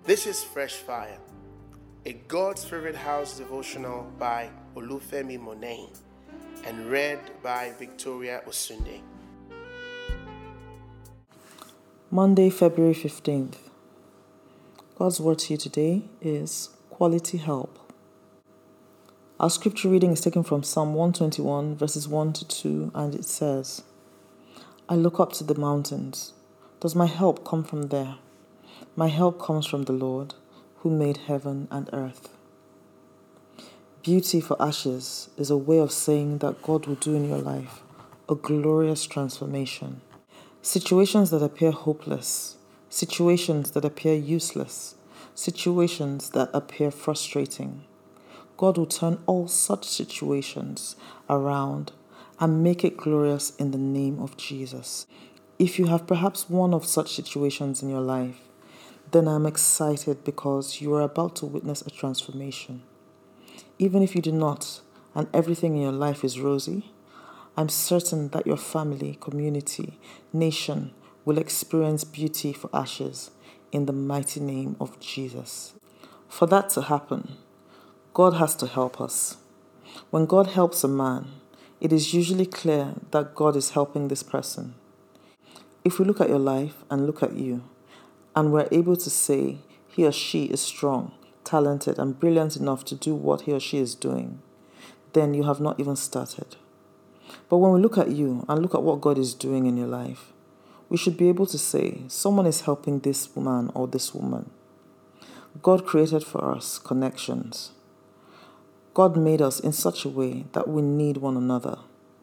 This is Fresh Fire, a God's Favorite House devotional by Olufemi Monet and read by Victoria Osunde. Monday, February 15th. God's word to you today is quality help. Our scripture reading is taken from Psalm 121, verses 1 to 2, and it says, I look up to the mountains. Does my help come from there? My help comes from the Lord, who made heaven and earth. Beauty for ashes is a way of saying that God will do in your life a glorious transformation. Situations that appear hopeless, situations that appear useless, situations that appear frustrating. God will turn all such situations around and make it glorious in the name of Jesus. If you have perhaps one of such situations in your life, then I'm excited because you are about to witness a transformation. Even if you do not, and everything in your life is rosy, I'm certain that your family, community, nation will experience beauty for ashes in the mighty name of Jesus. For that to happen, God has to help us. When God helps a man, it is usually clear that God is helping this person. If we look at your life and look at you, and we're able to say he or she is strong, talented, and brilliant enough to do what he or she is doing, then you have not even started. But when we look at you and look at what God is doing in your life, we should be able to say, someone is helping this man or this woman. God created for us connections. God made us in such a way that we need one another.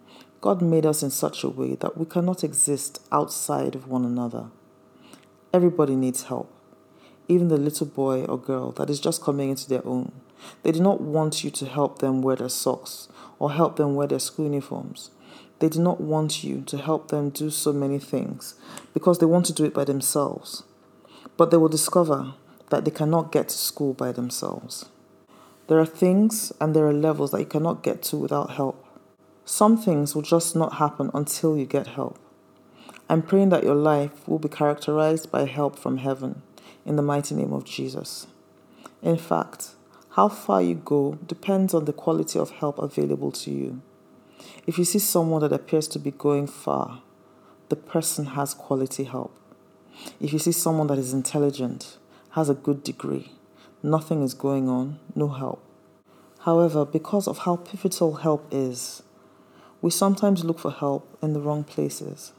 God made us in such a way that we cannot exist outside of one another. Everybody needs help. Even the little boy or girl that is just coming into their own. They do not want you to help them wear their socks or help them wear their school uniforms. They do not want you to help them do so many things because they want to do it by themselves. But they will discover that they cannot get to school by themselves. There are things and there are levels that you cannot get to without help. Some things will just not happen until you get help. I'm praying that your life will be characterized by help from heaven in the mighty name of Jesus. In fact, how far you go depends on the quality of help available to you. If you see someone that appears to be going far, the person has quality help. If you see someone that is intelligent, has a good degree, nothing is going on, no help. However, because of how pivotal help is, we sometimes look for help in the wrong places.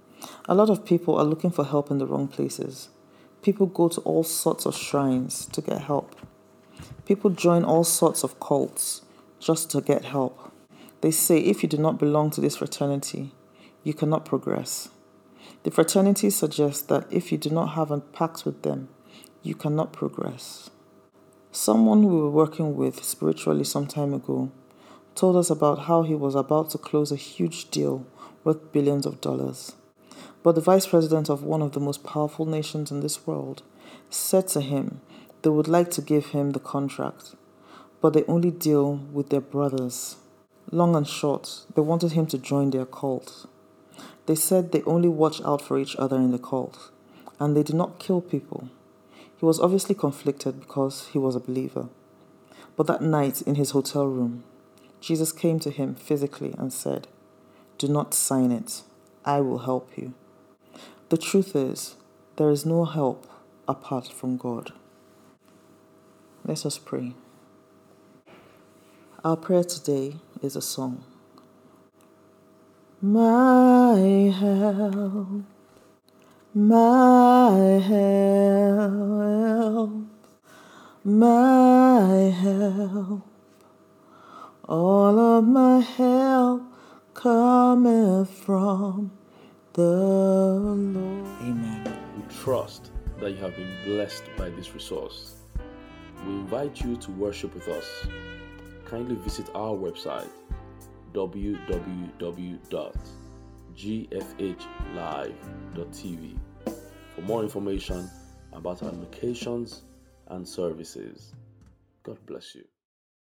A lot of people are looking for help in the wrong places. People go to all sorts of shrines to get help. People join all sorts of cults just to get help. They say if you do not belong to this fraternity, you cannot progress. The fraternity suggests that if you do not have a pact with them, you cannot progress. Someone we were working with spiritually some time ago told us about how he was about to close a huge deal worth billions of dollars. But the vice president of one of the most powerful nations in this world said to him they would like to give him the contract, but they only deal with their brothers. Long and short, they wanted him to join their cult. They said they only watch out for each other in the cult, and they do not kill people. He was obviously conflicted because he was a believer. But that night in his hotel room, Jesus came to him physically and said, "Do not sign it. I will help you." The truth is, there is no help apart from God. Let us pray. Our prayer today is a song. My help, my help, my help, all of my help cometh from the Lord. Amen. We trust that you have been blessed by this resource. We invite you to worship with us. Kindly visit our website www.gfhlive.tv for more information about our locations and services. God bless you.